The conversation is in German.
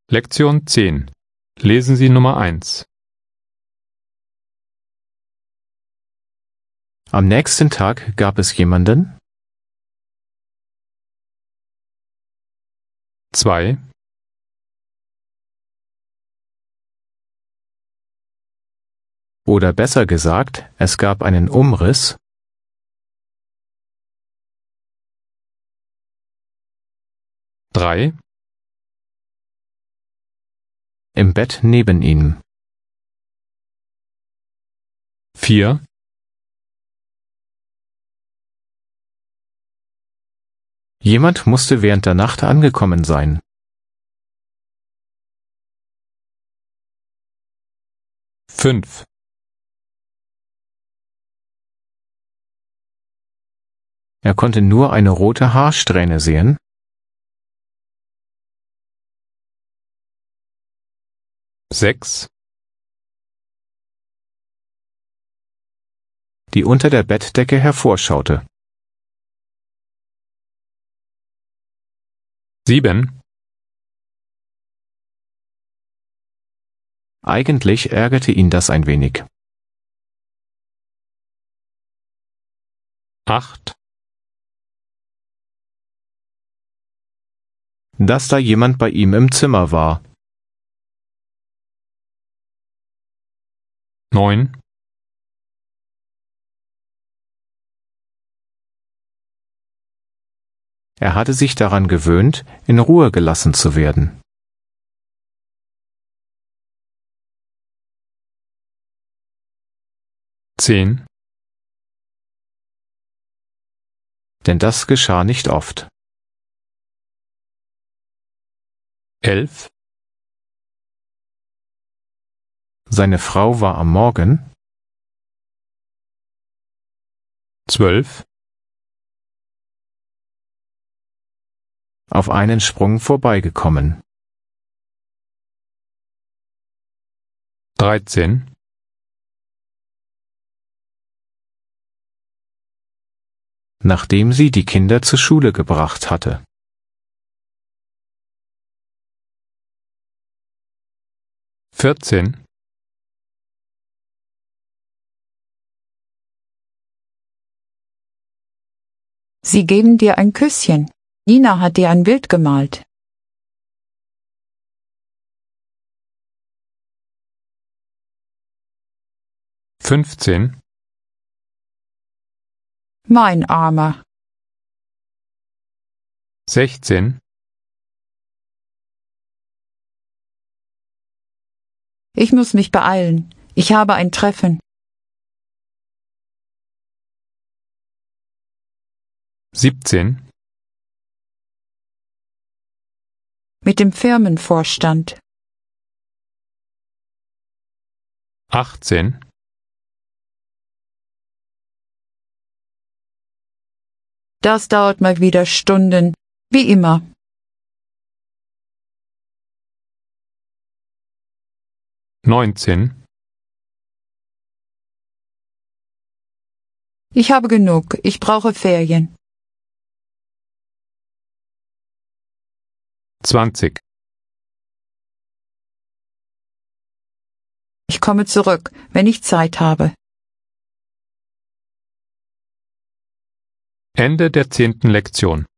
Lektion 10. Lesen Sie Nummer 1. Am nächsten Tag gab es jemanden, 2, oder besser gesagt, es gab einen Umriss, 3, im Bett neben ihm. 4, Jemand musste während der Nacht angekommen sein. 5, Er konnte nur eine rote Haarsträhne sehen. 6, Die unter der Bettdecke hervorschaute. 7, Eigentlich ärgerte ihn das ein wenig. 8, Dass da jemand bei ihm im Zimmer war. 9, Er hatte sich daran gewöhnt, in Ruhe gelassen zu werden. 10, Denn das geschah nicht oft. 11, Seine Frau war am Morgen, 12, auf einen Sprung vorbeigekommen. 13, Nachdem sie die Kinder zur Schule gebracht hatte. 14, Sie geben dir ein Küsschen. Nina hat dir ein Bild gemalt. 15, Mein Armer. 16, Ich muss mich beeilen. Ich habe ein Treffen. 17, Mit dem Firmenvorstand. 18, Das dauert mal wieder Stunden. Wie immer. 19, Ich habe genug. Ich brauche Ferien. 20. Ich komme zurück, wenn ich Zeit habe. Ende der 10. Lektion.